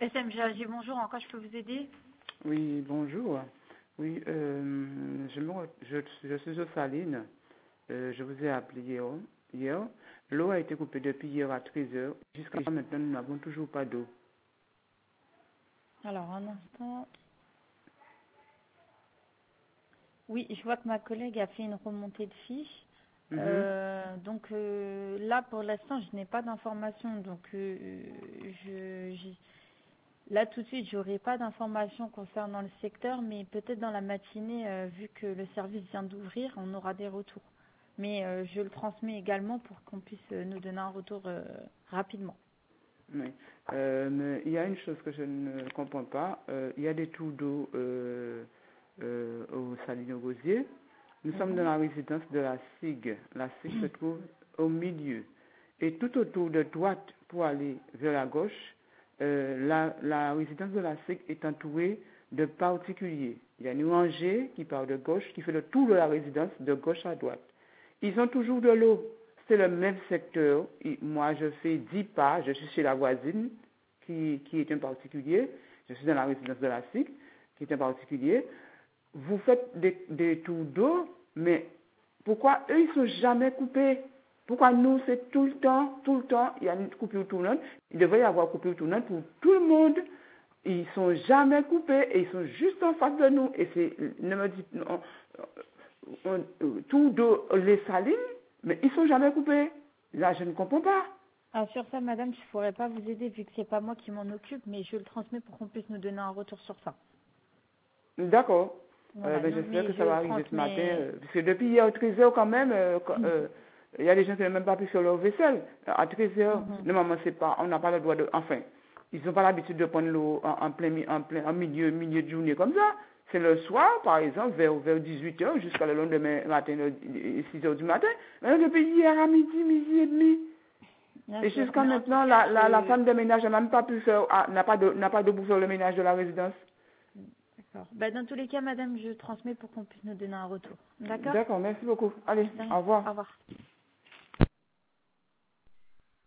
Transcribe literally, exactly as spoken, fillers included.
S M G A G, bonjour, en quoi je peux vous aider? Oui, bonjour. Oui, euh, je, me, re- je, je suis aux Salines. Euh, je vous ai appelé hier. hier. L'eau a été coupée depuis hier à treize heures. Jusqu'à maintenant, nous n'avons toujours pas d'eau. Alors, un instant. Oui, je vois que ma collègue a fait une remontée de fiches. Mhm. Euh, donc euh, là, pour l'instant, je n'ai pas d'informations. Donc, euh, je, je- là, tout de suite, je n'aurai pas d'informations concernant le secteur, mais peut-être dans la matinée, euh, vu que le service vient d'ouvrir, on aura des retours. Mais euh, je le transmets également pour qu'on puisse euh, nous donner un retour euh, rapidement. Oui. Euh, mais il y a une chose que je ne comprends pas. Euh, il y a des trous d'eau euh, euh, au Salines-Gosier. Nous sommes dans Mhm. la résidence de la S I G. La S I G se trouve au milieu. Et tout autour de droite, pour aller vers la gauche, euh, la, la résidence de la S I G est entourée de particuliers. Il y a une rangée qui part de gauche, qui fait le tour de la résidence de gauche à droite. Ils ont toujours de l'eau. C'est le même secteur. Et moi, je fais dix pas. Je suis chez la voisine, qui, qui est un particulier. Je suis dans la résidence de la S I G, qui est un particulier. Vous faites des, des tours d'eau, mais pourquoi eux, ils sont jamais coupés? Pourquoi nous, c'est tout le temps, tout le temps, il y a une coupure tournante. Il devrait y avoir coupure tournante pour tout le monde. Ils sont jamais coupés et ils sont juste en face de nous. Et c'est, ne me dites, on, on, on- tout d'eau les salines, mais ils sont jamais coupés. Là, je ne comprends pas. Ah, sur ça, madame, je ne pourrais pas vous aider vu que c'est pas moi qui m'en occupe, mais je le transmets pour qu'on puisse nous donner un retour sur ça. D'accord. Euh, Voilà, ben, non, j'espère mais que je ça va le arriver ce matin. transmets. euh, parce que depuis hier, treize heures quand même, euh, quand- euh, il y a des gens qui n'ont même pas pu faire leur vaisselle. À treize heures, Mhm. normalement, c'est pas, on n'a pas le droit de... Enfin, ils n'ont pas l'habitude de prendre l'eau en, en plein, mi- en plein en milieu, milieu de journée comme ça. C'est le soir, par exemple, vers, vers dix-huit heures jusqu'à le lendemain matin, le- six heures du matin. Mais depuis hier à midi, midi et demi. Bien Et sûr, jusqu'à mais en tout maintenant, cas, la, la, la je... femme de ménage n'a même pas pu faire, ah, n'a pas de, n'a pas de pour faire le ménage de la résidence. D'accord. Bah, dans tous les cas, madame, je transmets pour qu'on puisse nous donner un retour. D'accord? D'accord, merci beaucoup. Allez, De au rien. revoir. Au revoir.